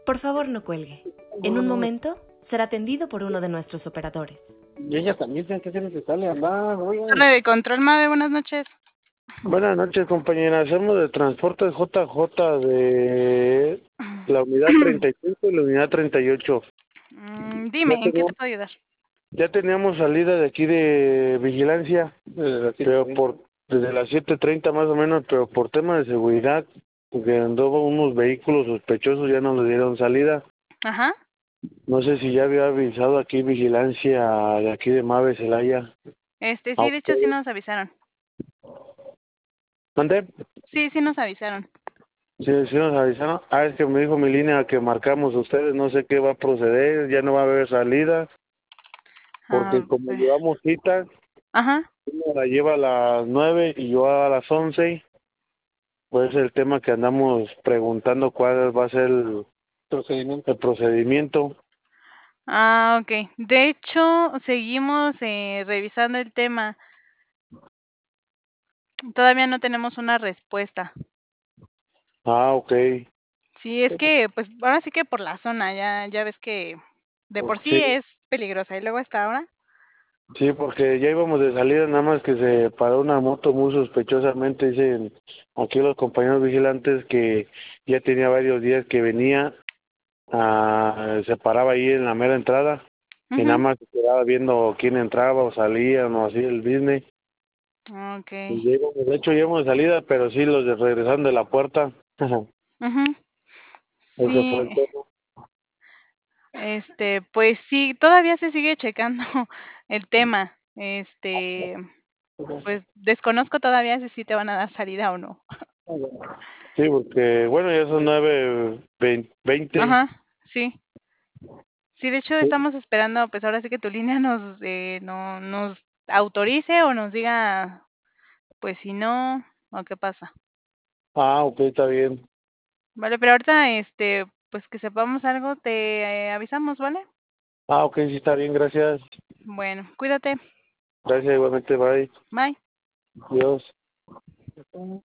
Por favor, no cuelgue. En un momento será atendido por uno de nuestros operadores. Y ella también tiene que ser necesaria andar, oigan. Torre de control, Mabe, buenas noches. Buenas noches, compañera. Somos de Transporte JJ de la unidad 35 y la unidad 38. Ya Dime, ¿en qué te teníamos, puedo ayudar? ya teníamos salida de aquí de vigilancia, pero desde las 7:30 más o menos, pero por tema de seguridad, porque andaban unos vehículos sospechosos, ya no nos dieron salida. Ajá. No sé si ya había avisado aquí vigilancia de aquí de Mave Celaya. ¿A Sí, de hecho sí ustedes? nos avisaron. ¿Mande? Sí nos avisaron. Sí, sí nos avisaron. Es que me dijo mi línea que marcamos ustedes, no sé qué va a proceder, ya no va a haber salida, Ah, porque como llevamos cita, ajá. uno la lleva a las 9 y yo a las 11, pues el tema que andamos preguntando cuál va a ser el procedimiento. Ah, ok. De hecho, seguimos revisando el tema. Todavía no tenemos una respuesta. Ah, ok. Sí, es que, pues, ahora sí que por la zona, ya ves que de por sí Sí, es peligrosa. Y luego hasta ahora. sí, porque ya íbamos de salida, nada más que se paró una moto muy sospechosamente, dicen aquí los compañeros vigilantes que ya tenía varios días que venía, se paraba ahí en la mera entrada y nada Ujú. más se quedaba viendo quién entraba o salía o así el business. Ok. Y de hecho llegamos de salida, pero sí los de regresaron de la puerta. Ujú. Ese fue el Sí, tema. pues sí, todavía se sigue checando el tema. Pues desconozco todavía si sí te van a dar salida o no. Sí, porque bueno, ya son 9:20. Ajá, sí. Sí, de hecho estamos esperando, pues ahora sí que tu línea no, nos autorice o nos diga, pues si no, o qué pasa. Ah, ok, está bien. Vale, pero ahorita, pues que sepamos algo, te avisamos, ¿vale? Ah, ok, sí, está bien, gracias. Bueno, cuídate. Gracias igualmente, bye. Bye. Dios.